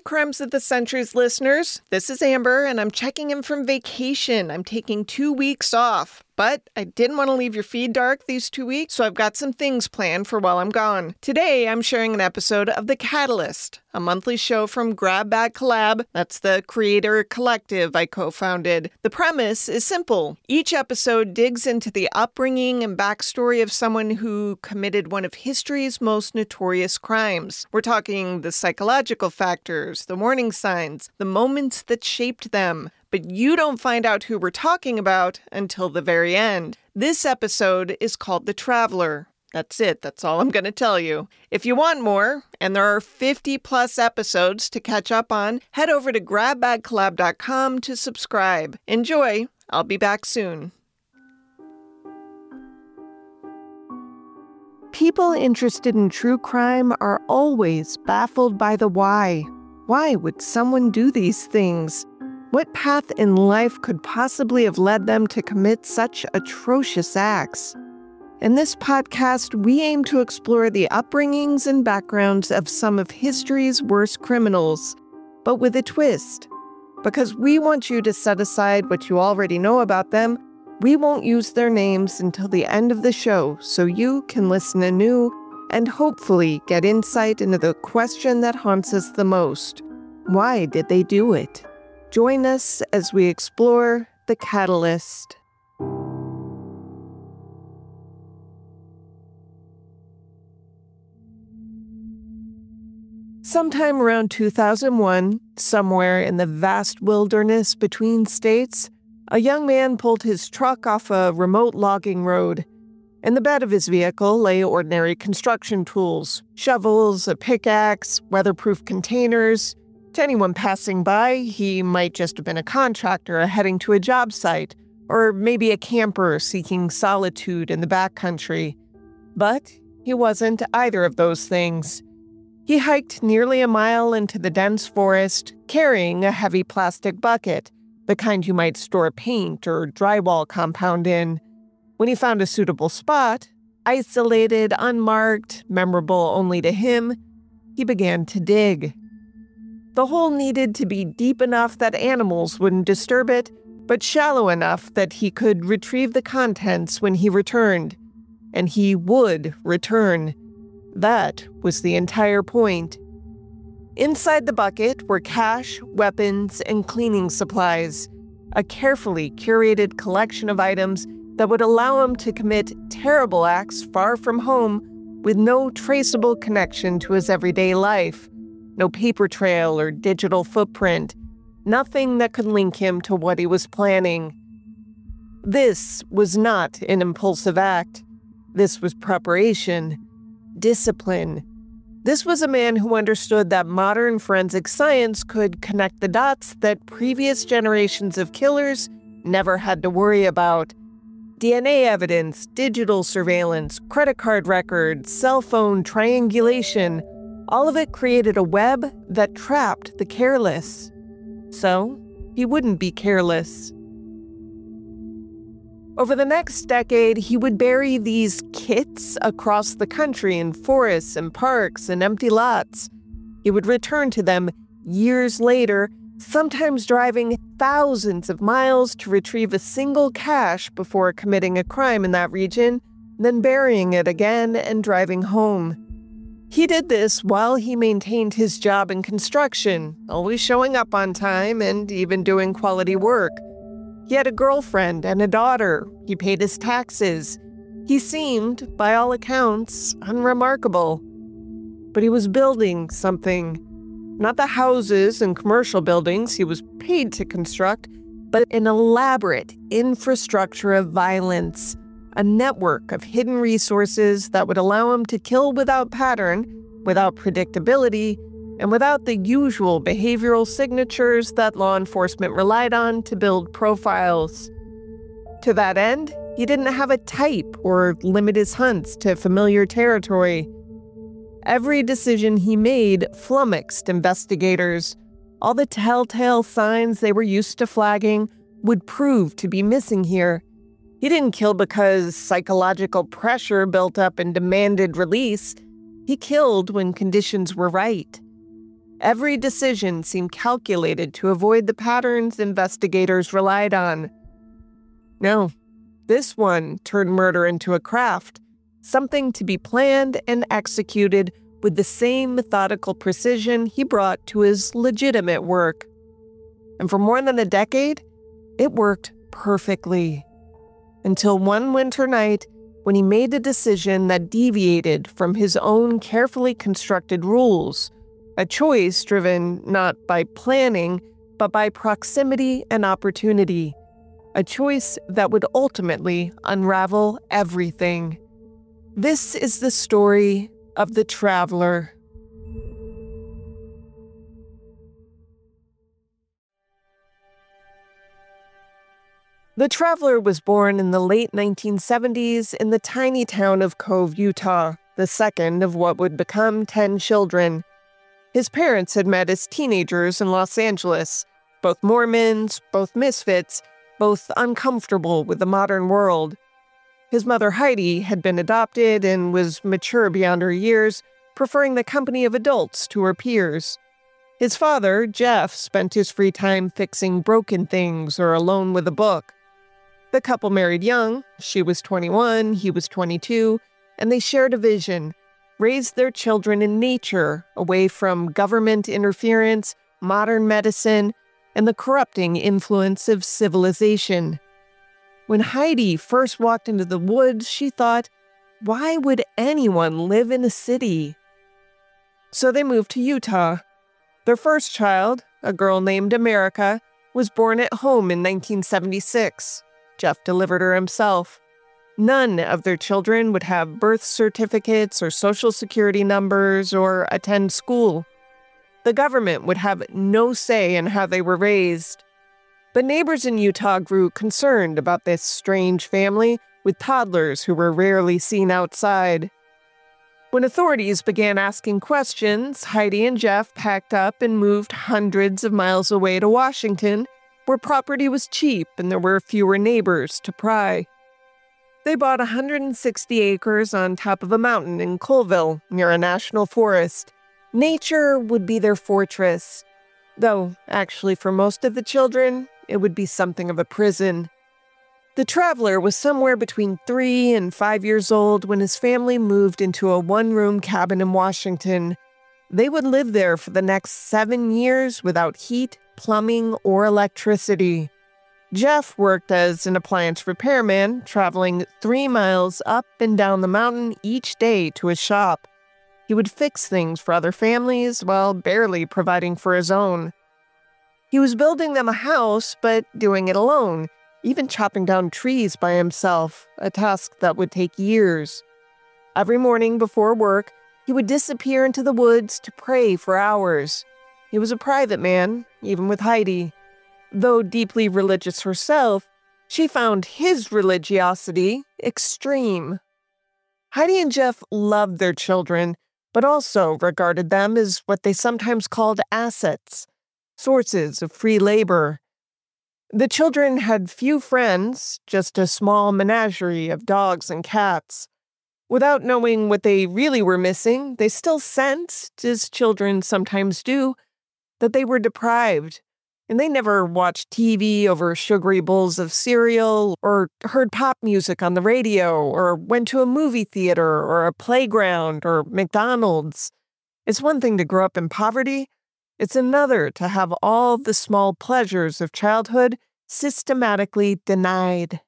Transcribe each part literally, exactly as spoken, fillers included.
Crimes of the Centuries listeners. This is Amber, and I'm checking in from vacation. I'm taking two weeks off. But I didn't want to leave your feed dark these two weeks, so I've got some things planned for while I'm gone. Today, I'm sharing an episode of The Catalyst, a monthly show from Grab Bag Collab. That's the creator collective I co-founded. The premise is simple. Each episode digs into the upbringing and backstory of someone who committed one of history's most notorious crimes. We're talking the psychological factors, the warning signs, the moments that shaped them. But you don't find out who we're talking about until the very end. This episode is called The Traveler. That's it. That's all I'm going to tell you. If you want more, and there are fifty plus episodes to catch up on, head over to grab bag collab dot com to subscribe. Enjoy. I'll be back soon. People interested in true crime are always baffled by the why. Why would someone do these things? What path in life could possibly have led them to commit such atrocious acts? In this podcast, we aim to explore the upbringings and backgrounds of some of history's worst criminals, but with a twist. Because we want you to set aside what you already know about them, we won't use their names until the end of the show so you can listen anew and hopefully get insight into the question that haunts us the most. Why did they do it? Join us as we explore The Catalyst. Sometime around two thousand one, somewhere in the vast wilderness between states, a young man pulled his truck off a remote logging road. In the bed of his vehicle lay ordinary construction tools, shovels, a pickaxe, weatherproof containers. To anyone passing by, he might just have been a contractor heading to a job site, or maybe a camper seeking solitude in the backcountry. But he wasn't either of those things. He hiked nearly a mile into the dense forest, carrying a heavy plastic bucket, the kind you might store paint or drywall compound in. When he found a suitable spot, isolated, unmarked, memorable only to him, he began to dig. The hole needed to be deep enough that animals wouldn't disturb it, but shallow enough that he could retrieve the contents when he returned. And he would return. That was the entire point. Inside the bucket were cash, weapons, and cleaning supplies, a carefully curated collection of items that would allow him to commit terrible acts far from home with no traceable connection to his everyday life. No paper trail or digital footprint, nothing that could link him to what he was planning. This was not an impulsive act. This was preparation, discipline. This was a man who understood that modern forensic science could connect the dots that previous generations of killers never had to worry about. D N A evidence, digital surveillance, credit card records, cell phone triangulation, all of it created a web that trapped the careless. So, he wouldn't be careless. Over the next decade, he would bury these kits across the country in forests and parks and empty lots. He would return to them years later, sometimes driving thousands of miles to retrieve a single cache before committing a crime in that region, then burying it again and driving home. He did this while he maintained his job in construction, always showing up on time and even doing quality work. He had a girlfriend and a daughter. He paid his taxes. He seemed, by all accounts, unremarkable. But he was building something. Not the houses and commercial buildings he was paid to construct, but an elaborate infrastructure of violence. A network of hidden resources that would allow him to kill without pattern, without predictability, and without the usual behavioral signatures that law enforcement relied on to build profiles. To that end, he didn't have a type or limit his hunts to familiar territory. Every decision he made flummoxed investigators. All the telltale signs they were used to flagging would prove to be missing here. He didn't kill because psychological pressure built up and demanded release. He killed when conditions were right. Every decision seemed calculated to avoid the patterns investigators relied on. No, this one turned murder into a craft, something to be planned and executed with the same methodical precision he brought to his legitimate work. And for more than a decade, it worked perfectly. Until one winter night, when he made a decision that deviated from his own carefully constructed rules, a choice driven not by planning, but by proximity and opportunity, a choice that would ultimately unravel everything. This is the story of the Traveler. The Traveler was born in the late nineteen seventies in the tiny town of Cove, Utah, the second of what would become ten children. His parents had met as teenagers in Los Angeles, both Mormons, both misfits, both uncomfortable with the modern world. His mother Heidi had been adopted and was mature beyond her years, preferring the company of adults to her peers. His father, Jeff, spent his free time fixing broken things or alone with a book. The couple married young. She was twenty-one, he was twenty-two, and they shared a vision: raise their children in nature, away from government interference, modern medicine, and the corrupting influence of civilization. When Heidi first walked into the woods, she thought, why would anyone live in a city? So they moved to Utah. Their first child, a girl named America, was born at home in nineteen seventy-six. Jeff delivered her himself. None of their children would have birth certificates or social security numbers or attend school. The government would have no say in how they were raised. But neighbors in Utah grew concerned about this strange family with toddlers who were rarely seen outside. When authorities began asking questions, Heidi and Jeff packed up and moved hundreds of miles away to Washington, where property was cheap and there were fewer neighbors to pry. They bought one hundred sixty acres on top of a mountain in Colville, near a national forest. Nature would be their fortress, though actually for most of the children, it would be something of a prison. The Traveler was somewhere between three and five years old when his family moved into a one-room cabin in Washington. They would live there for the next seven years without heat, plumbing, or electricity. Jeff worked as an appliance repairman, traveling three miles up and down the mountain each day to his shop. He would fix things for other families while barely providing for his own. He was building them a house, but doing it alone, even chopping down trees by himself, a task that would take years. Every morning before work, he would disappear into the woods to pray for hours. He was a private man, even with Heidi. Though deeply religious herself, she found his religiosity extreme. Heidi and Jeff loved their children, but also regarded them as what they sometimes called assets, sources of free labor. The children had few friends, just a small menagerie of dogs and cats. Without knowing what they really were missing, they still sensed, as children sometimes do, that they were deprived. And they never watched T V over sugary bowls of cereal, or heard pop music on the radio, or went to a movie theater, or a playground, or McDonald's. It's one thing to grow up in poverty. It's another to have all the small pleasures of childhood systematically denied.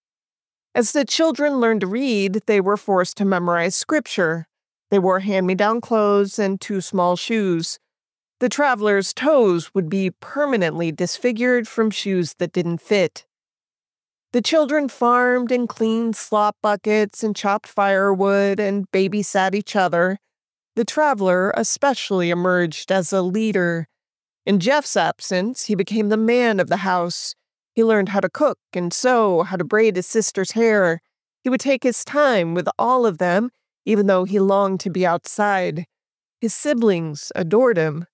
As the children learned to read, they were forced to memorize scripture. They wore hand-me-down clothes and two small shoes. The Traveler's toes would be permanently disfigured from shoes that didn't fit. The children farmed and cleaned slop buckets and chopped firewood and babysat each other. The Traveler especially emerged as a leader. In Jeff's absence, he became the man of the house. He learned how to cook and sew, how to braid his sister's hair. He would take his time with all of them, even though he longed to be outside. His siblings adored him.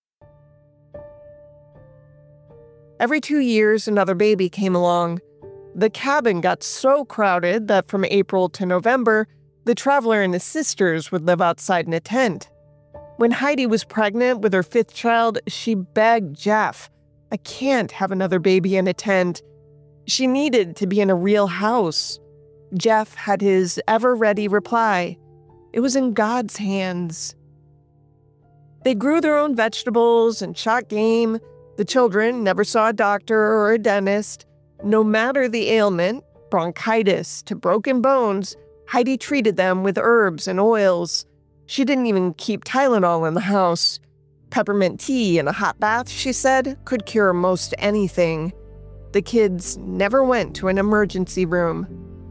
Every two years, another baby came along. The cabin got so crowded that from April to November, the Traveler and his sisters would live outside in a tent. When Heidi was pregnant with her fifth child, she begged Jeff, "I can't have another baby in a tent." She needed to be in a real house. Jeff had his ever-ready reply. It was in God's hands. They grew their own vegetables and shot game. The children never saw a doctor or a dentist. No matter the ailment, bronchitis to broken bones, Heidi treated them with herbs and oils. She didn't even keep Tylenol in the house. Peppermint tea and a hot bath, she said, could cure most anything. The kids never went to an emergency room.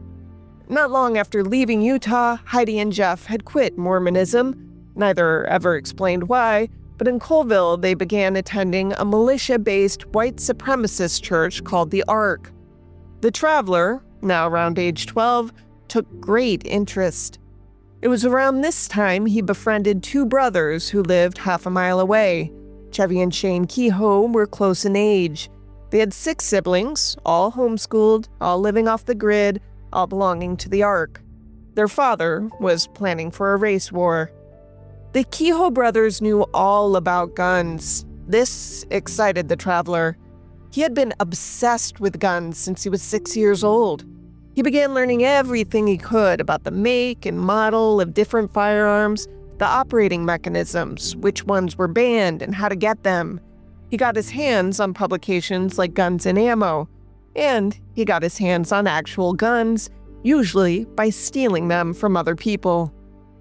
Not long after leaving Utah, Heidi and Jeff had quit Mormonism. Neither ever explained why, but in Colville they began attending a militia-based white supremacist church called the Ark. The traveler, now around age twelve, took great interest. It was around this time he befriended two brothers who lived half a mile away. Chevy and Shane Kehoe were close in age. They had six siblings, all homeschooled, all living off the grid, all belonging to the Ark. Their father was planning for a race war. The Kehoe brothers knew all about guns. This excited the traveler. He had been obsessed with guns since he was six years old. He began learning everything he could about the make and model of different firearms, the operating mechanisms, which ones were banned, and how to get them. He got his hands on publications like Guns and Ammo, and he got his hands on actual guns, usually by stealing them from other people.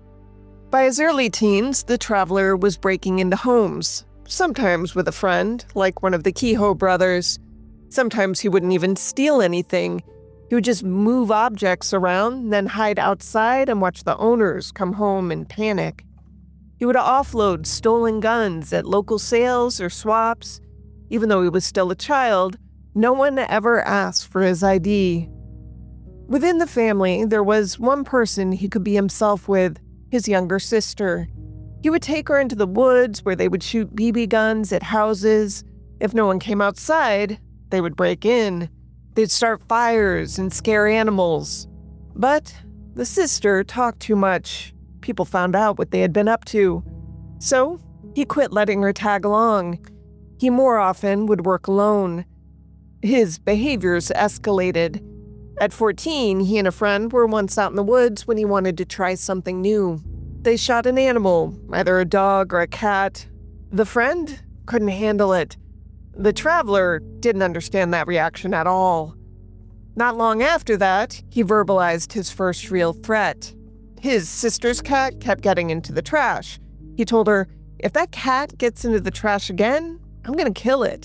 By his early teens, the traveler was breaking into homes, sometimes with a friend, like one of the Kehoe brothers. Sometimes he wouldn't even steal anything. He would just move objects around, then hide outside and watch the owners come home and panic. He would offload stolen guns at local sales or swaps. Even though he was still a child, no one ever asked for his I D. Within the family, there was one person he could be himself with, his younger sister. He would take her into the woods where they would shoot B B guns at houses. If no one came outside, they would break in. They'd start fires and scare animals. But the sister talked too much. People found out what they had been up to. So he quit letting her tag along. He more often would work alone. His behaviors escalated. At fourteen, he and a friend were once out in the woods when he wanted to try something new. They shot an animal, either a dog or a cat. The friend couldn't handle it. The traveler didn't understand that reaction at all. Not long after that, he verbalized his first real threat. His sister's cat kept getting into the trash. He told her, "If that cat gets into the trash again, I'm gonna kill it."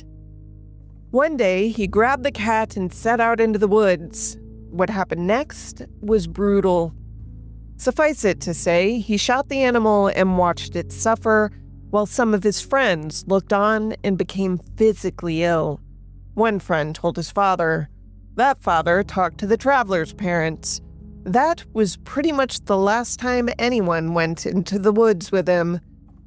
One day, he grabbed the cat and set out into the woods. What happened next was brutal. Suffice it to say, he shot the animal and watched it suffer, while some of his friends looked on and became physically ill. One friend told his father. That father talked to the traveler's parents. That was pretty much the last time anyone went into the woods with him.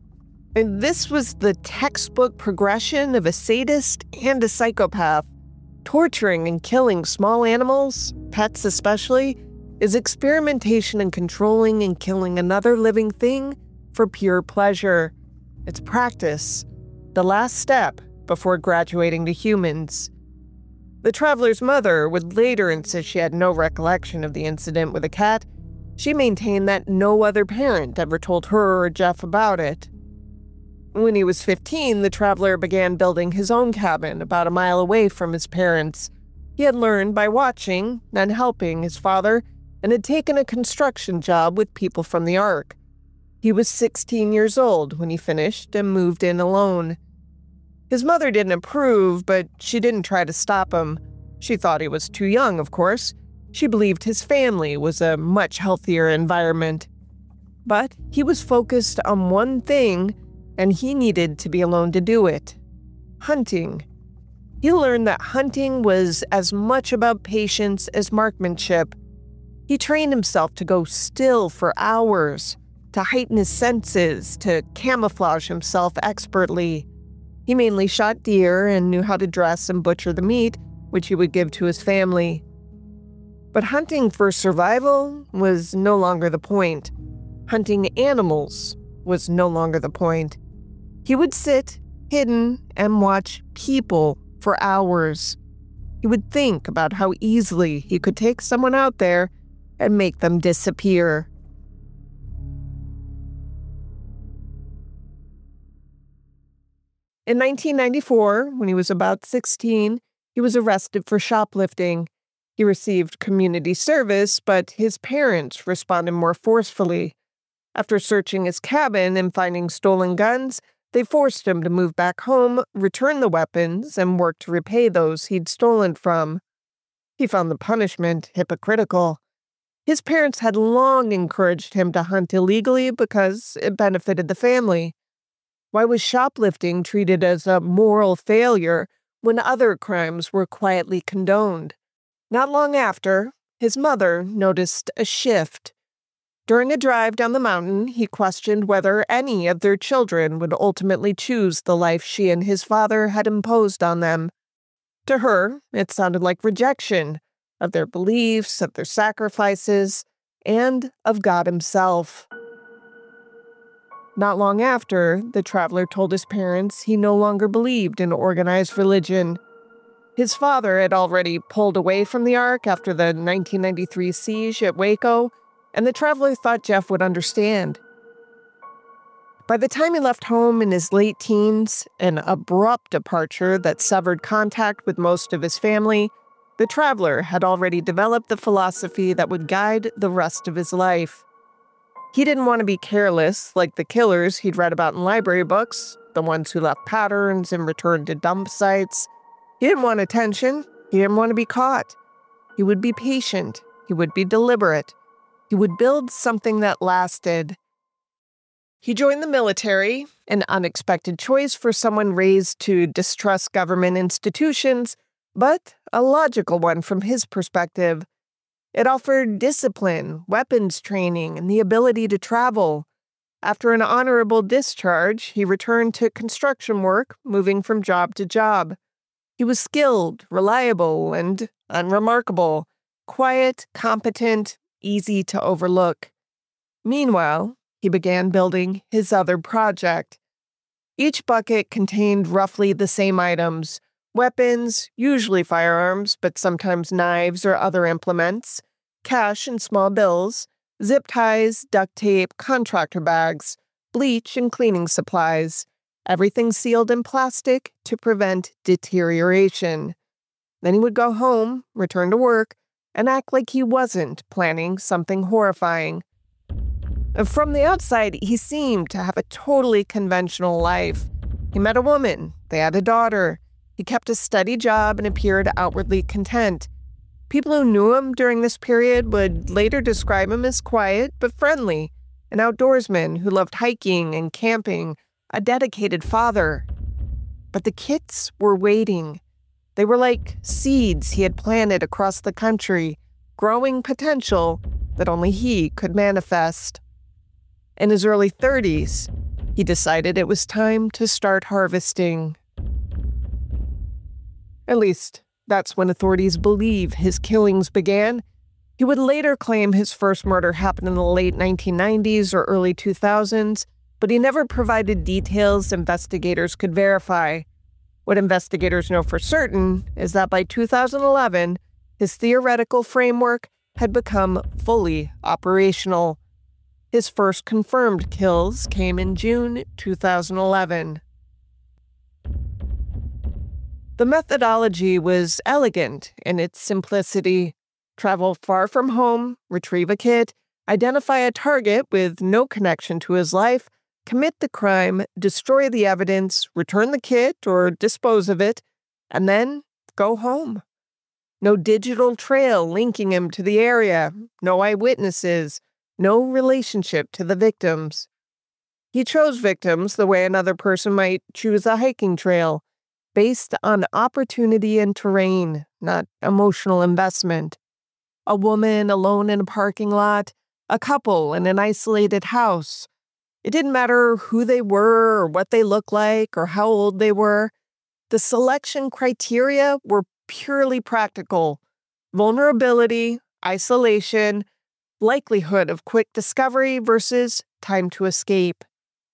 And this was the textbook progression of a sadist and a psychopath. Torturing and killing small animals, pets especially, is experimentation in controlling and killing another living thing for pure pleasure. It's practice, the last step before graduating to humans. The traveler's mother would later insist she had no recollection of the incident with the cat. She maintained that no other parent ever told her or Jeff about it. When he was fifteen, the traveler began building his own cabin about a mile away from his parents. He had learned by watching and helping his father and had taken a construction job with people from the Ark. He was sixteen years old when he finished and moved in alone. His mother didn't approve, but she didn't try to stop him. She thought he was too young, of course. She believed his family was a much healthier environment. But he was focused on one thing, and he needed to be alone to do it. Hunting. He learned that hunting was as much about patience as marksmanship. He trained himself to go still for hours, to heighten his senses, to camouflage himself expertly. He mainly shot deer and knew how to dress and butcher the meat, which he would give to his family. But hunting for survival was no longer the point. Hunting animals was no longer the point. He would sit, hidden, and watch people for hours. He would think about how easily he could take someone out there and make them disappear. In nineteen ninety-four, when he was about sixteen, he was arrested for shoplifting. He received community service, but his parents responded more forcefully. After searching his cabin and finding stolen guns, they forced him to move back home, return the weapons, and work to repay those he'd stolen from. He found the punishment hypocritical. His parents had long encouraged him to hunt illegally because it benefited the family. Why was shoplifting treated as a moral failure when other crimes were quietly condoned? Not long after, his mother noticed a shift. During a drive down the mountain, he questioned whether any of their children would ultimately choose the life she and his father had imposed on them. To her, it sounded like rejection of their beliefs, of their sacrifices, and of God himself. Not long after, the traveler told his parents he no longer believed in organized religion. His father had already pulled away from the Ark after the nineteen ninety-three siege at Waco, and the traveler thought Jeff would understand. By the time he left home in his late teens, an abrupt departure that severed contact with most of his family, the traveler had already developed the philosophy that would guide the rest of his life. He didn't want to be careless like the killers he'd read about in library books, the ones who left patterns and returned to dump sites. He didn't want attention. He didn't want to be caught. He would be patient. He would be deliberate. He would build something that lasted. He joined the military, an unexpected choice for someone raised to distrust government institutions, but a logical one from his perspective. It offered discipline, weapons training, and the ability to travel. After an honorable discharge, he returned to construction work, moving from job to job. He was skilled, reliable, and unremarkable, quiet, competent, easy to overlook. Meanwhile, he began building his other project. Each bucket contained roughly the same items: weapons, usually firearms, but sometimes knives or other implements, cash and small bills, zip ties, duct tape, contractor bags, bleach and cleaning supplies, everything sealed in plastic to prevent deterioration. Then he would go home, return to work, and act like he wasn't planning something horrifying. From the outside, he seemed to have a totally conventional life. He met a woman, they had a daughter. He kept a steady job and appeared outwardly content. People who knew him during this period would later describe him as quiet but friendly, an outdoorsman who loved hiking and camping, a dedicated father. But the kids were waiting. They were like seeds he had planted across the country, growing potential that only he could manifest. In his early thirties, he decided it was time to start harvesting. At least, that's when authorities believe his killings began. He would later claim his first murder happened in the late nineteen nineties or early two thousands, but he never provided details investigators could verify. What investigators know for certain is that by two thousand eleven, his theoretical framework had become fully operational. His first confirmed kills came in June two thousand eleven. The methodology was elegant in its simplicity. Travel far from home, retrieve a kit, identify a target with no connection to his life, commit the crime, destroy the evidence, return the kit or dispose of it, and then go home. No digital trail linking him to the area, no eyewitnesses, no relationship to the victims. He chose victims the way another person might choose a hiking trail, based on opportunity and terrain, not emotional investment. A woman alone in a parking lot, a couple in an isolated house. It didn't matter who they were or what they looked like or how old they were. The selection criteria were purely practical: vulnerability, isolation, likelihood of quick discovery versus time to escape.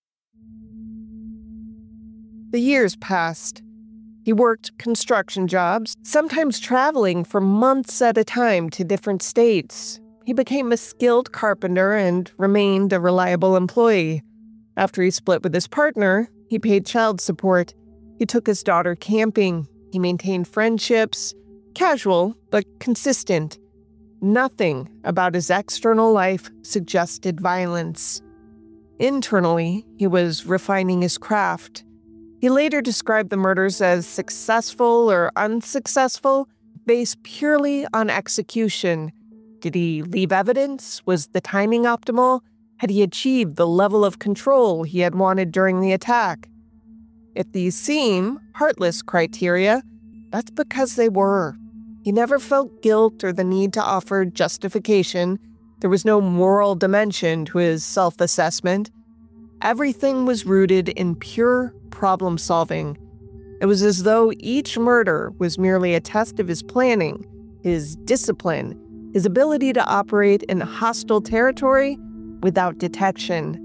The years passed. He worked construction jobs, sometimes traveling for months at a time to different states. He became a skilled carpenter and remained a reliable employee. After he split with his partner, he paid child support. He took his daughter camping. He maintained friendships, casual but consistent. Nothing about his external life suggested violence. Internally, he was refining his craft. He later described the murders as successful or unsuccessful, based purely on execution. Did he leave evidence? Was the timing optimal? Had he achieved the level of control he had wanted during the attack? If these seem heartless criteria, that's because they were. He never felt guilt or the need to offer justification. There was no moral dimension to his self-assessment. Everything was rooted in pure problem-solving. It was as though each murder was merely a test of his planning, his discipline, his ability to operate in hostile territory without detection.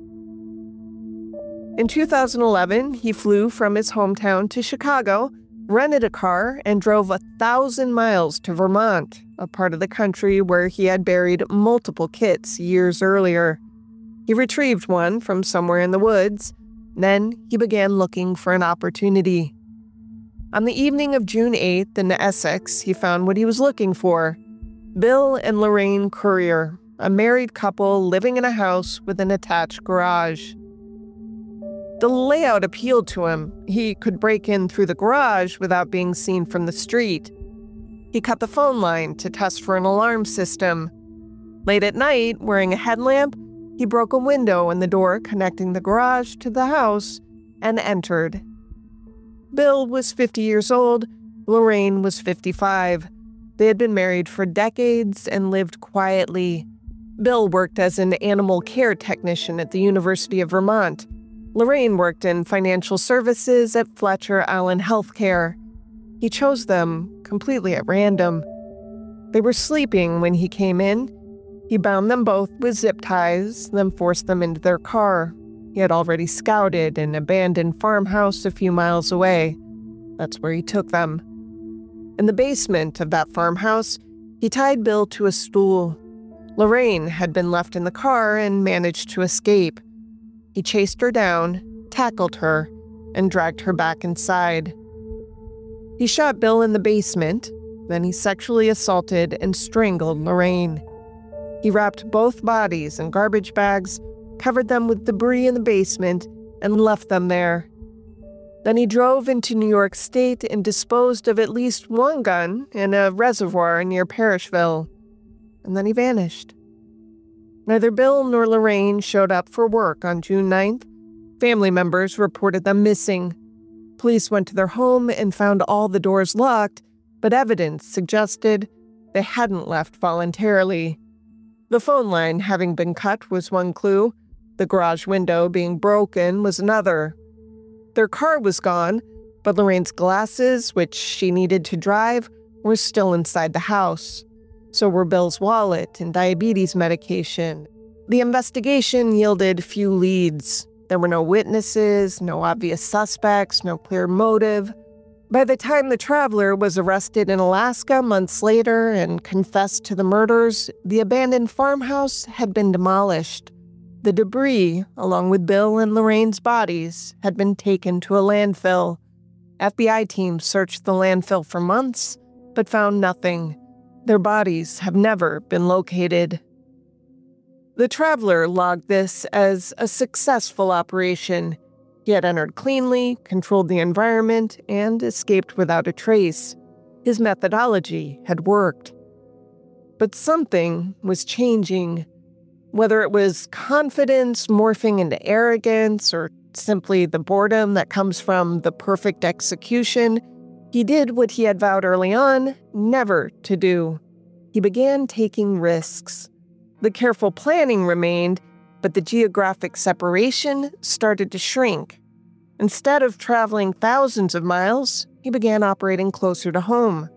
In two thousand eleven, he flew from his hometown to Chicago, rented a car, and drove a thousand miles to Vermont, a part of the country where he had buried multiple kits years earlier. He retrieved one from somewhere in the woods. Then he began looking for an opportunity. On the evening of June eighth in Essex, he found what he was looking for. Bill and Lorraine Currier, a married couple living in a house with an attached garage. The layout appealed to him. He could break in through the garage without being seen from the street. He cut the phone line to test for an alarm system. Late at night, wearing a headlamp, he broke a window in the door connecting the garage to the house and entered. Bill was fifty years old. Lorraine was fifty-five. They had been married for decades and lived quietly. Bill worked as an animal care technician at the University of Vermont. Lorraine worked in financial services at Fletcher Allen Healthcare. He chose them completely at random. They were sleeping when he came in. He bound them both with zip ties, then forced them into their car. He had already scouted an abandoned farmhouse a few miles away. That's where he took them. In the basement of that farmhouse, he tied Bill to a stool. Lorraine had been left in the car and managed to escape. He chased her down, tackled her, and dragged her back inside. He shot Bill in the basement, then he sexually assaulted and strangled Lorraine. He wrapped both bodies in garbage bags, covered them with debris in the basement, and left them there. Then he drove into New York State and disposed of at least one gun in a reservoir near Parishville. And then he vanished. Neither Bill nor Lorraine showed up for work on June ninth. Family members reported them missing. Police went to their home and found all the doors locked, but evidence suggested they hadn't left voluntarily. The phone line having been cut was one clue. The garage window being broken was another. Their car was gone, but Lorraine's glasses, which she needed to drive, were still inside the house. So were Bill's wallet and diabetes medication. The investigation yielded few leads. There were no witnesses, no obvious suspects, no clear motive. By the time the traveler was arrested in Alaska months later and confessed to the murders, the abandoned farmhouse had been demolished. The debris, along with Bill and Lorraine's bodies, had been taken to a landfill. F B I teams searched the landfill for months, but found nothing. Their bodies have never been located. The traveler logged this as a successful operation. He had entered cleanly, controlled the environment, and escaped without a trace. His methodology had worked. But something was changing. Whether it was confidence morphing into arrogance or simply the boredom that comes from the perfect execution, he did what he had vowed early on never to do. He began taking risks. The careful planning remained, but the geographic separation started to shrink. Instead of traveling thousands of miles, he began operating closer to home.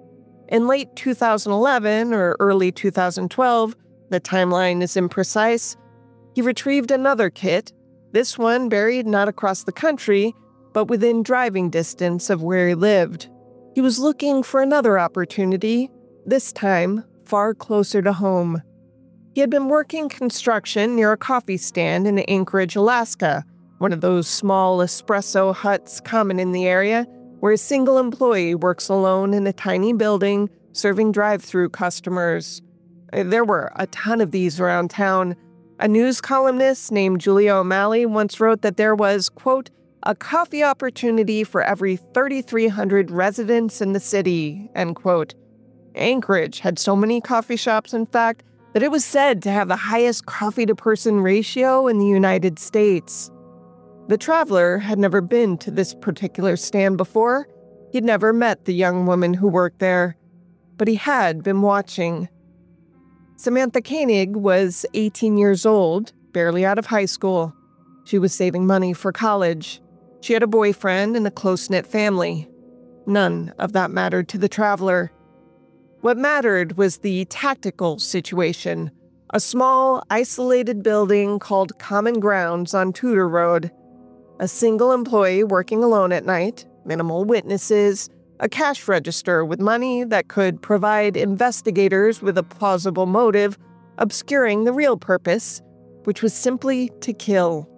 In late two thousand eleven or early two thousand twelve, the timeline is imprecise, he retrieved another kit, this one buried not across the country, but within driving distance of where he lived. He was looking for another opportunity, this time far closer to home. He had been working construction near a coffee stand in Anchorage, Alaska, one of those small espresso huts common in the area, where a single employee works alone in a tiny building serving drive-through customers. There were a ton of these around town. A news columnist named Julia O'Malley once wrote that there was, quote, a coffee opportunity for every thirty-three hundred residents in the city, end quote. Anchorage had so many coffee shops, in fact, that it was said to have the highest coffee-to-person ratio in the United States. The traveler had never been to this particular stand before. He'd never met the young woman who worked there, but he had been watching. Samantha Koenig was eighteen years old, barely out of high school. She was saving money for college. She had a boyfriend and a close-knit family. None of that mattered to the traveler. What mattered was the tactical situation, a small, isolated building called Common Grounds on Tudor Road. A single employee working alone at night, minimal witnesses, a cash register with money that could provide investigators with a plausible motive, obscuring the real purpose, which was simply to kill.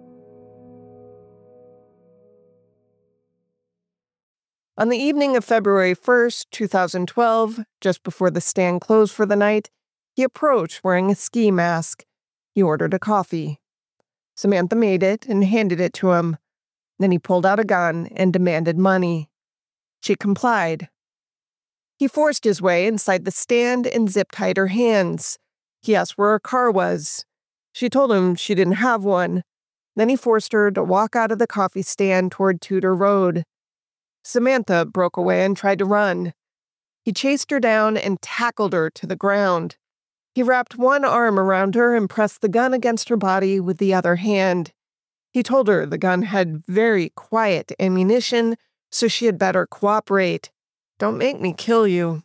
On the evening of February first, twenty twelve, just before the stand closed for the night, he approached wearing a ski mask. He ordered a coffee. Samantha made it and handed it to him. Then he pulled out a gun and demanded money. She complied. He forced his way inside the stand and zip-tied her hands. He asked where her car was. She told him she didn't have one. Then he forced her to walk out of the coffee stand toward Tudor Road. Samantha broke away and tried to run. He chased her down and tackled her to the ground. He wrapped one arm around her and pressed the gun against her body with the other hand. He told her the gun had very quiet ammunition, so she had better cooperate. Don't make me kill you.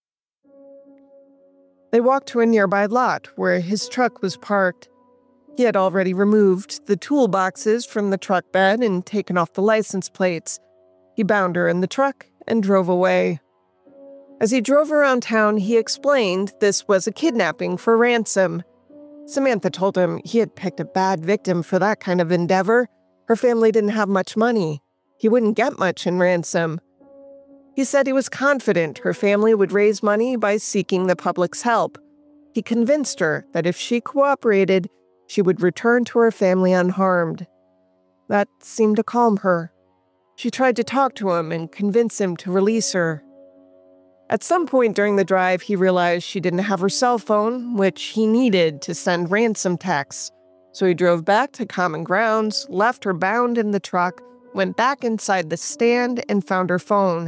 They walked to a nearby lot where his truck was parked. He had already removed the toolboxes from the truck bed and taken off the license plates. He bound her in the truck and drove away. As he drove around town, he explained this was a kidnapping for ransom. Samantha told him he had picked a bad victim for that kind of endeavor. Her family didn't have much money. He wouldn't get much in ransom. He said he was confident her family would raise money by seeking the public's help. He convinced her that if she cooperated, she would return to her family unharmed. That seemed to calm her. She tried to talk to him and convince him to release her. At some point during the drive, he realized she didn't have her cell phone, which he needed to send ransom texts. So he drove back to Common Grounds, left her bound in the truck, went back inside the stand, and found her phone.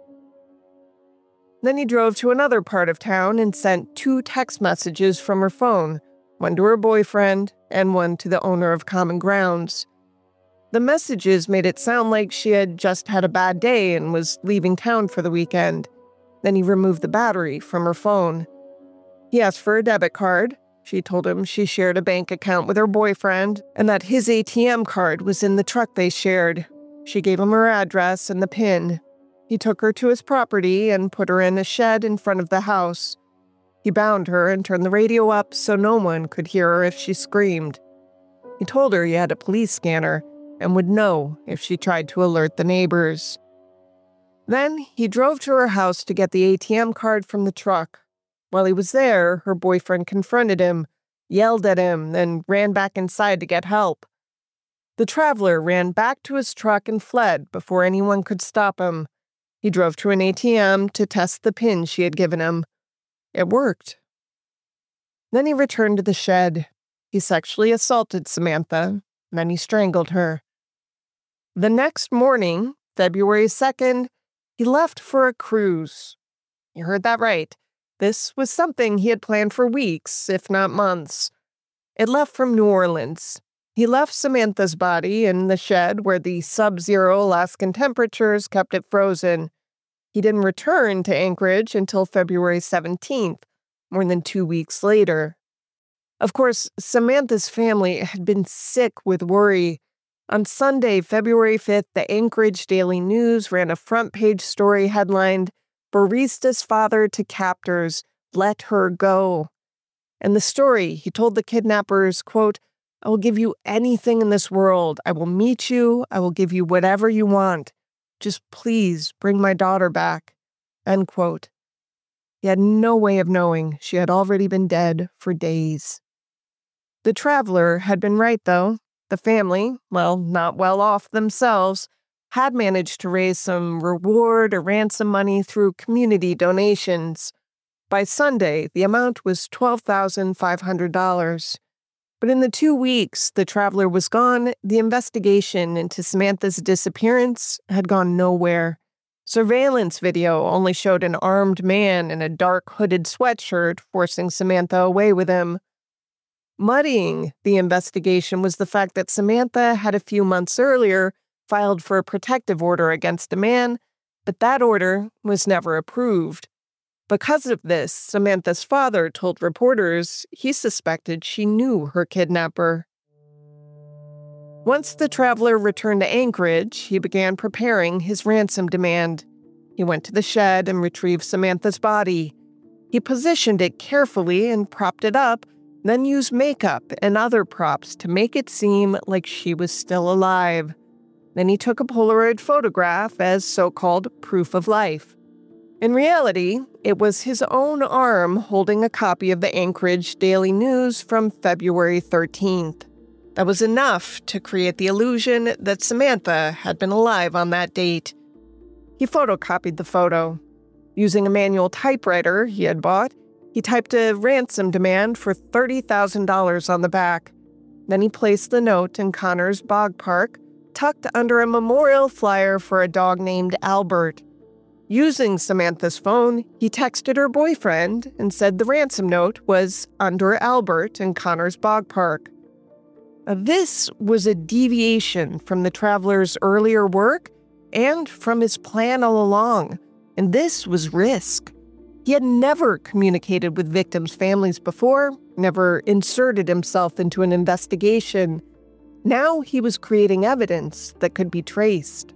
Then he drove to another part of town and sent two text messages from her phone, one to her boyfriend and one to the owner of Common Grounds. The messages made it sound like she had just had a bad day and was leaving town for the weekend. Then he removed the battery from her phone. He asked for a debit card. She told him she shared a bank account with her boyfriend and that his A T M card was in the truck they shared. She gave him her address and the PIN. He took her to his property and put her in a shed in front of the house. He bound her and turned the radio up so no one could hear her if she screamed. He told her he had a police scanner and would know if she tried to alert the neighbors. Then he drove to her house to get the A T M card from the truck. While he was there, her boyfriend confronted him, yelled at him, then ran back inside to get help. The traveler ran back to his truck and fled before anyone could stop him. He drove to an A T M to test the PIN she had given him. It worked. Then he returned to the shed. He sexually assaulted Samantha, then he strangled her. The next morning, February second, he left for a cruise. You heard that right. This was something he had planned for weeks, if not months. It left from New Orleans. He left Samantha's body in the shed where the sub-zero Alaskan temperatures kept it frozen. He didn't return to Anchorage until February seventeenth, more than two weeks later. Of course, Samantha's family had been sick with worry. On Sunday, February fifth, the Anchorage Daily News ran a front-page story headlined, "Barista's Father to Captors, Let Her Go." In the story, he told the kidnappers, quote, "I will give you anything in this world. I will meet you. I will give you whatever you want. Just please bring my daughter back." End quote. He had no way of knowing she had already been dead for days. The traveler had been right, though. The family, well, not well off themselves, had managed to raise some reward or ransom money through community donations. By Sunday, the amount was twelve thousand five hundred dollars. But in the two weeks the traveler was gone, the investigation into Samantha's disappearance had gone nowhere. Surveillance video only showed an armed man in a dark hooded sweatshirt forcing Samantha away with him. Muddying the investigation was the fact that Samantha had a few months earlier filed for a protective order against a man, but that order was never approved. Because of this, Samantha's father told reporters he suspected she knew her kidnapper. Once the traveler returned to Anchorage, he began preparing his ransom demand. He went to the shed and retrieved Samantha's body. He positioned it carefully and propped it up, then used makeup and other props to make it seem like she was still alive. Then he took a Polaroid photograph as so-called proof of life. In reality, it was his own arm holding a copy of the Anchorage Daily News from February thirteenth. That was enough to create the illusion that Samantha had been alive on that date. He photocopied the photo. Using a manual typewriter he had bought, he typed a ransom demand for thirty thousand dollars on the back. Then he placed the note in Connor's Bog Park, tucked under a memorial flyer for a dog named Albert. Using Samantha's phone, he texted her boyfriend and said the ransom note was under Albert in Connor's Bog Park. Now, this was a deviation from the traveler's earlier work and from his plan all along, and this was risk. He had never communicated with victims' families before, never inserted himself into an investigation. Now he was creating evidence that could be traced.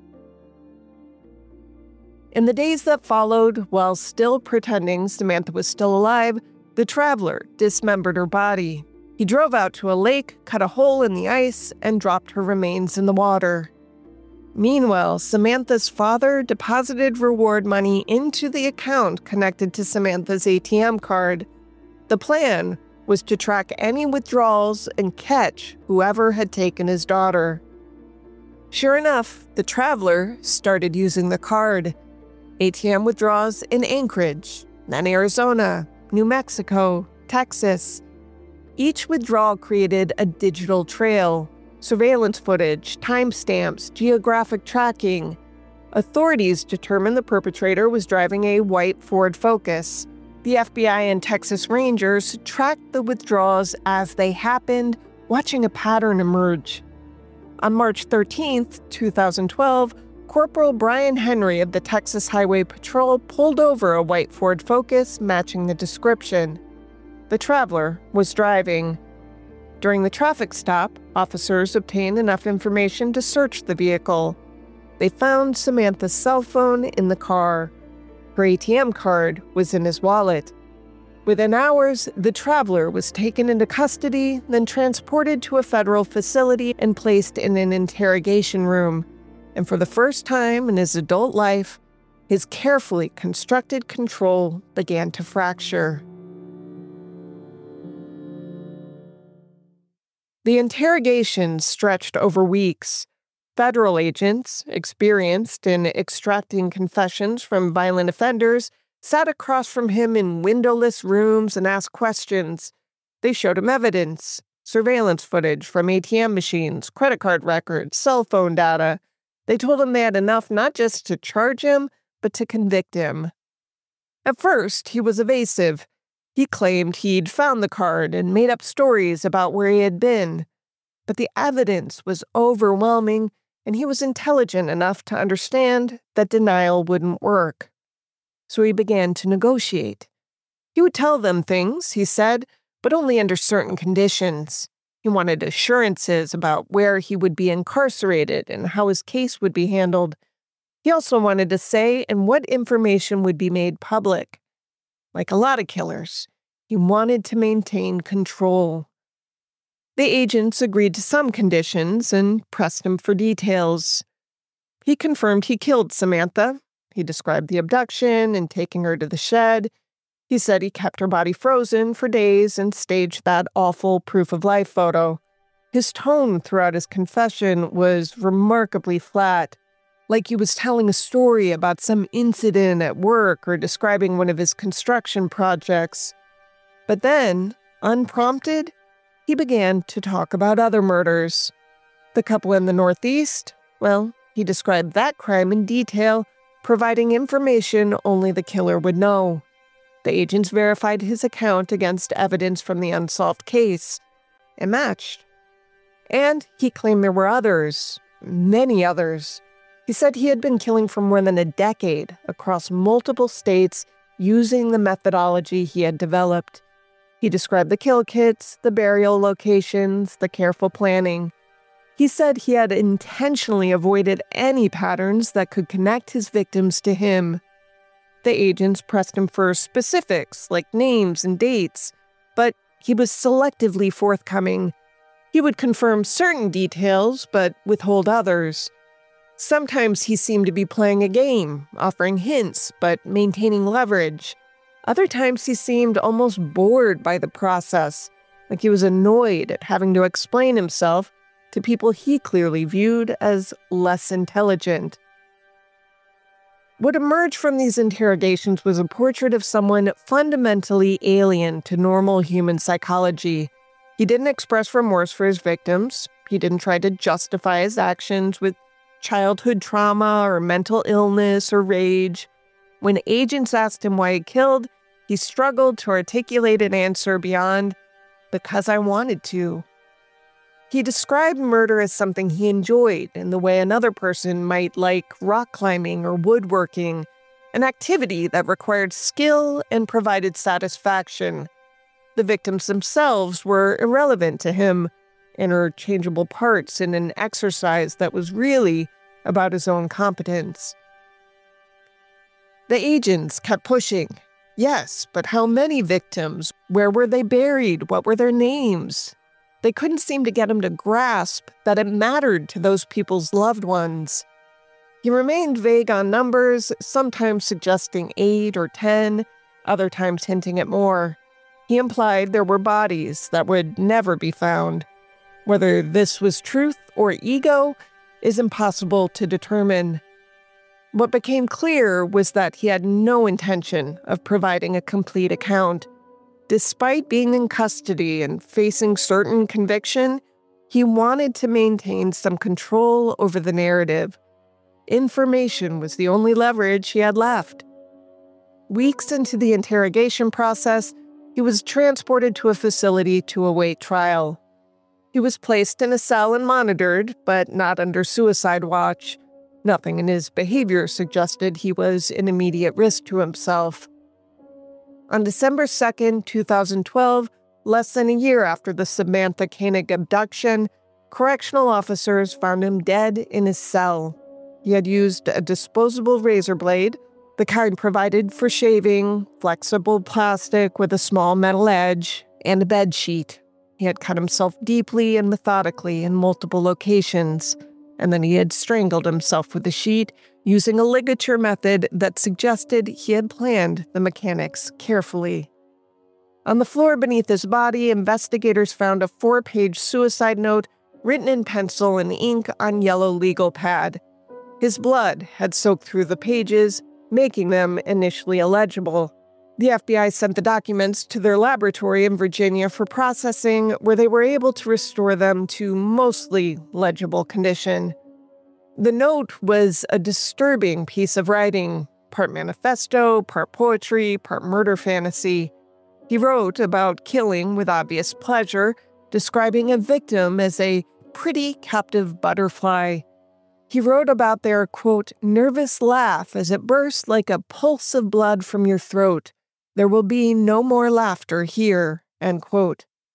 In the days that followed, while still pretending Samantha was still alive, the traveler dismembered her body. He drove out to a lake, cut a hole in the ice, and dropped her remains in the water. Meanwhile, Samantha's father deposited reward money into the account connected to Samantha's A T M card. The plan was to track any withdrawals and catch whoever had taken his daughter. Sure enough, the traveler started using the card. A T M withdrawals in Anchorage, then Arizona, New Mexico, Texas. Each withdrawal created a digital trail. Surveillance footage, timestamps, geographic tracking. Authorities determined the perpetrator was driving a white Ford Focus. The F B I and Texas Rangers tracked the withdrawals as they happened, watching a pattern emerge. On March thirteenth, two thousand twelve, Corporal Brian Henry of the Texas Highway Patrol pulled over a white Ford Focus matching the description. The traveler was driving. During the traffic stop, officers obtained enough information to search the vehicle. They found Samantha's cell phone in the car. Her A T M card was in his wallet. Within hours, the traveler was taken into custody, then transported to a federal facility and placed in an interrogation room. And for the first time in his adult life, his carefully constructed control began to fracture. The interrogation stretched over weeks. Federal agents, experienced in extracting confessions from violent offenders, sat across from him in windowless rooms and asked questions. They showed him evidence, surveillance footage from A T M machines, credit card records, cell phone data. They told him they had enough not just to charge him, but to convict him. At first, he was evasive. He claimed he'd found the card and made up stories about where he had been. But the evidence was overwhelming, and he was intelligent enough to understand that denial wouldn't work. So he began to negotiate. He would tell them things, he said, but only under certain conditions. He He wanted assurances about where he would be incarcerated and how his case would be handled. He also wanted a say in what information would be made public. Like a lot of killers, he wanted to maintain control. The agents agreed to some conditions and pressed him for details. He confirmed he killed Samantha. He described the abduction and taking her to the shed. He said he kept her body frozen for days and staged that awful proof-of-life photo. His tone throughout his confession was remarkably flat, like he was telling a story about some incident at work or describing one of his construction projects. But then, unprompted, he began to talk about other murders. The couple in the Northeast, well, he described that crime in detail, providing information only the killer would know. The agents verified his account against evidence from the unsolved case. It matched. And he claimed there were others, many others. He said he had been killing for more than a decade across multiple states using the methodology he had developed. He described the kill kits, the burial locations, the careful planning. He said he had intentionally avoided any patterns that could connect his victims to him. The agents pressed him for specifics like names and dates, but he was selectively forthcoming. He would confirm certain details, but withhold others. Sometimes he seemed to be playing a game, offering hints, but maintaining leverage. Other times he seemed almost bored by the process, like he was annoyed at having to explain himself to people he clearly viewed as less intelligent. What emerged from these interrogations was a portrait of someone fundamentally alien to normal human psychology. He didn't express remorse for his victims. He didn't try to justify his actions with childhood trauma or mental illness or rage. When agents asked him why he killed, he struggled to articulate an answer beyond, "Because I wanted to." He described murder as something he enjoyed in the way another person might like rock climbing or woodworking, an activity that required skill and provided satisfaction. The victims themselves were irrelevant to him, interchangeable parts in an exercise that was really about his own competence. The agents kept pushing. Yes, but how many victims? Where were they buried? What were their names? They couldn't seem to get him to grasp that it mattered to those people's loved ones. He remained vague on numbers, sometimes suggesting eight or ten, other times hinting at more. He implied there were bodies that would never be found. Whether this was truth or ego is impossible to determine. What became clear was that he had no intention of providing a complete account. Despite being in custody and facing certain conviction, he wanted to maintain some control over the narrative. Information was the only leverage he had left. Weeks into the interrogation process, he was transported to a facility to await trial. He was placed in a cell and monitored, but not under suicide watch. Nothing in his behavior suggested he was an immediate risk to himself. On December second, two thousand twelve, less than a year after the Samantha Koenig abduction, correctional officers found him dead in his cell. He had used a disposable razor blade, the kind provided for shaving, flexible plastic with a small metal edge, and a bed sheet. He had cut himself deeply and methodically in multiple locations, and then he had strangled himself with the sheet using a ligature method that suggested he had planned the mechanics carefully. On the floor beneath his body, investigators found a four-page suicide note written in pencil and ink on yellow legal pad. His blood had soaked through the pages, making them initially illegible. The F B I sent the documents to their laboratory in Virginia for processing, where they were able to restore them to mostly legible condition. The note was a disturbing piece of writing, part manifesto, part poetry, part murder fantasy. He wrote about killing with obvious pleasure, describing a victim as a pretty captive butterfly. He wrote about their, quote, nervous laugh as it burst like a pulse of blood from your throat. There will be no more laughter here, end quote.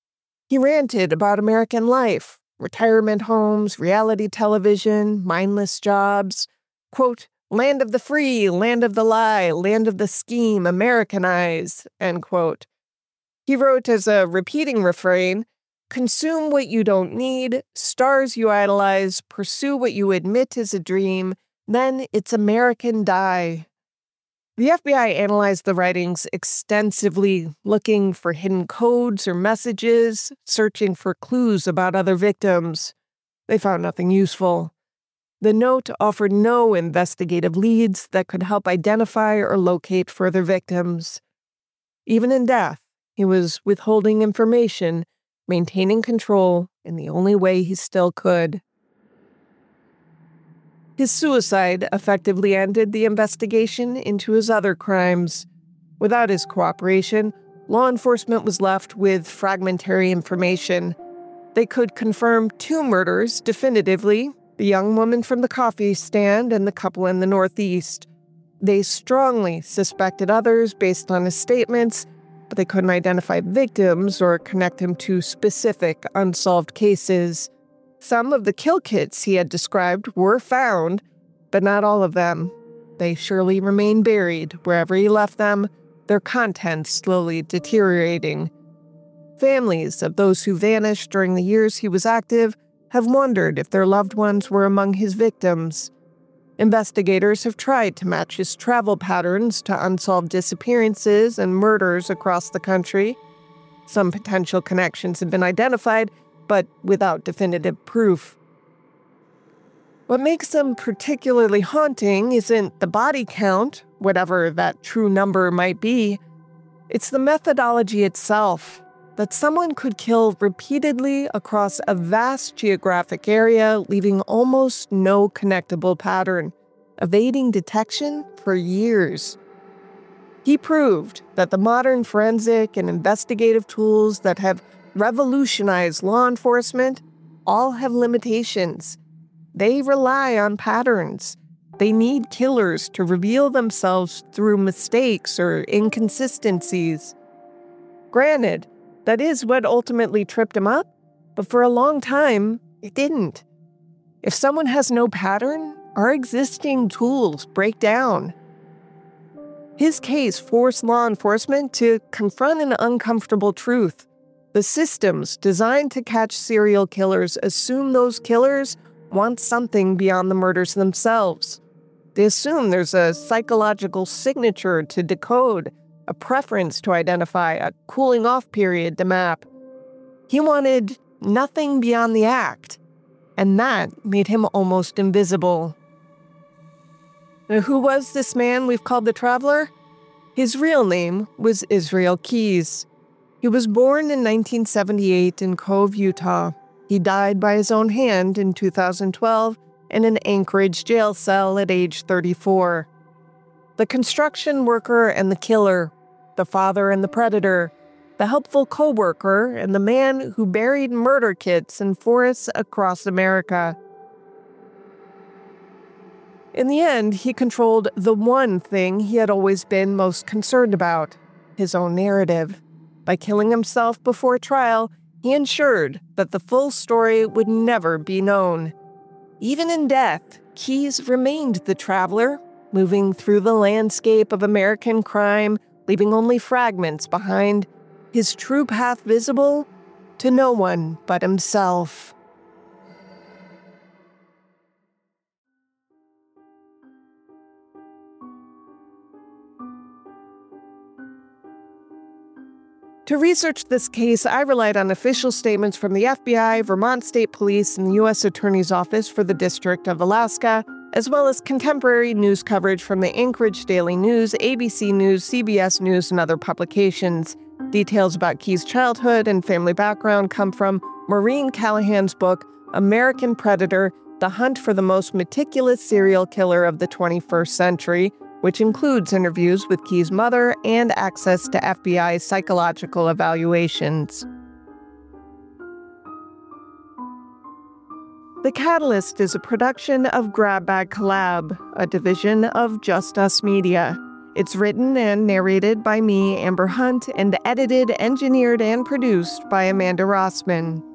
He ranted about American life, retirement homes, reality television, mindless jobs, quote, land of the free, land of the lie, land of the scheme, Americanize, end quote. He wrote as a repeating refrain, consume what you don't need, stars you idolize, pursue what you admit is a dream, then it's American die. The F B I analyzed the writings extensively, looking for hidden codes or messages, searching for clues about other victims. They found nothing useful. The note offered no investigative leads that could help identify or locate further victims. Even in death, he was withholding information, maintaining control in the only way he still could. His suicide effectively ended the investigation into his other crimes. Without his cooperation, law enforcement was left with fragmentary information. They could confirm two murders definitively, the young woman from the coffee stand and the couple in the Northeast. They strongly suspected others based on his statements, but they couldn't identify victims or connect him to specific unsolved cases. Some of the kill kits he had described were found, but not all of them. They surely remain buried wherever he left them, their contents slowly deteriorating. Families of those who vanished during the years he was active have wondered if their loved ones were among his victims. Investigators have tried to match his travel patterns to unsolved disappearances and murders across the country. Some potential connections have been identified, but without definitive proof. What makes them particularly haunting isn't the body count, whatever that true number might be. It's the methodology itself, that someone could kill repeatedly across a vast geographic area, leaving almost no connectable pattern, evading detection for years. He proved that the modern forensic and investigative tools that have revolutionized law enforcement all have limitations. They rely on patterns. They need killers to reveal themselves through mistakes or inconsistencies. Granted, that is what ultimately tripped him up, but for a long time, it didn't. If someone has no pattern, our existing tools break down. His case forced law enforcement to confront an uncomfortable truth. The systems designed to catch serial killers assume those killers want something beyond the murders themselves. They assume there's a psychological signature to decode, a preference to identify, a cooling-off period to map. He wanted nothing beyond the act, and that made him almost invisible. Now, who was this man we've called the Traveler? His real name was Israel Keyes. He was born in nineteen seventy-eight in Cove, Utah. He died by his own hand in two thousand twelve in an Anchorage jail cell at age thirty-four. The construction worker and the killer, the father and the predator, the helpful co-worker and the man who buried murder kits in forests across America. In the end, he controlled the one thing he had always been most concerned about, his own narrative. By killing himself before trial, he ensured that the full story would never be known. Even in death, Keyes remained the Traveler, moving through the landscape of American crime, leaving only fragments behind, his true path visible to no one but himself. To research this case, I relied on official statements from the F B I, Vermont State Police, and the U S Attorney's Office for the District of Alaska, as well as contemporary news coverage from the Anchorage Daily News, A B C News, C B S News, and other publications. Details about Keyes' childhood and family background come from Maureen Callahan's book, American Predator: The Hunt for the Most Meticulous Serial Killer of the twenty-first Century, which includes interviews with Keyes' mother and access to F B I psychological evaluations. The Catalyst is a production of Grab Bag Collab, a division of Just Us Media. It's written and narrated by me, Amber Hunt, and edited, engineered, and produced by Amanda Rossman.